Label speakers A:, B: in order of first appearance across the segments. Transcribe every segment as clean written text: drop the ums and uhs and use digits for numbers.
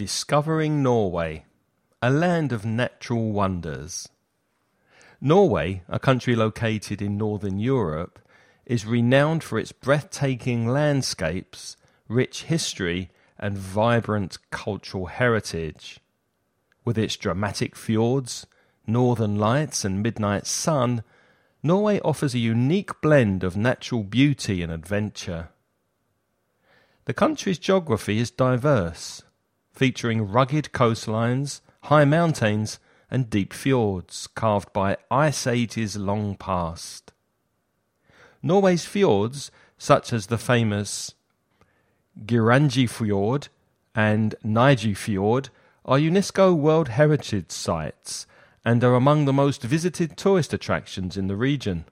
A: Discovering Norway, a land of natural wonders. Norway, a country located in northern Europe, is renowned for its breathtaking landscapes, rich history, and vibrant cultural heritage. With its dramatic fjords, northern lights, and midnight sun, Norway offers a unique blend of natural beauty and adventure. The country's geography is diverse, featuring rugged coastlines, high mountains, and deep fjords carved by ice ages long past. Norway's fjords, such as the famous Geirangerfjord and Nygefjord, are UNESCO World Heritage Sites and are among the most visited tourist attractions in the region.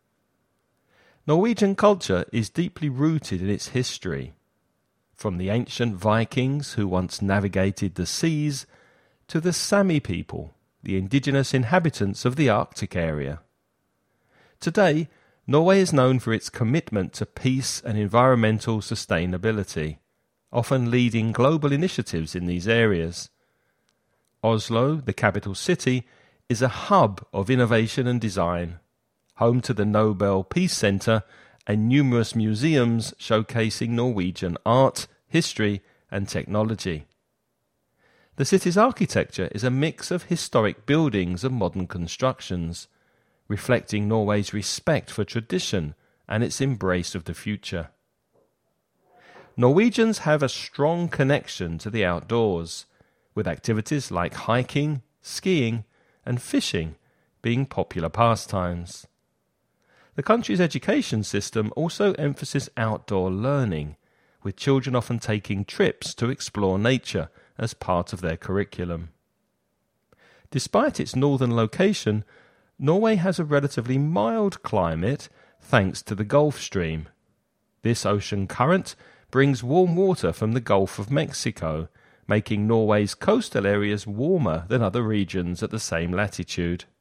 A: Norwegian culture is deeply rooted in its history, from the ancient Vikings who once navigated the seas to the Sami people, the indigenous inhabitants of the Arctic area. Today, Norway is known for its commitment to peace and environmental sustainability, often leading global initiatives in these areas. Oslo, the capital city, is a hub of innovation and design, home to the Nobel Peace Centre and numerous museums showcasing Norwegian art, history, and technology. The city's architecture is a mix of historic buildings and modern constructions, reflecting Norway's respect for tradition and its embrace of the future. Norwegians have a strong connection to the outdoors, with activities like hiking, skiing, and fishing being popular pastimes. The country's education system also emphasizes outdoor learning, with children often taking trips to explore nature as part of their curriculum. Despite its northern location, Norway has a relatively mild climate thanks to the Gulf Stream. This ocean current brings warm water from the Gulf of Mexico, making Norway's coastal areas warmer than other regions at the same latitude.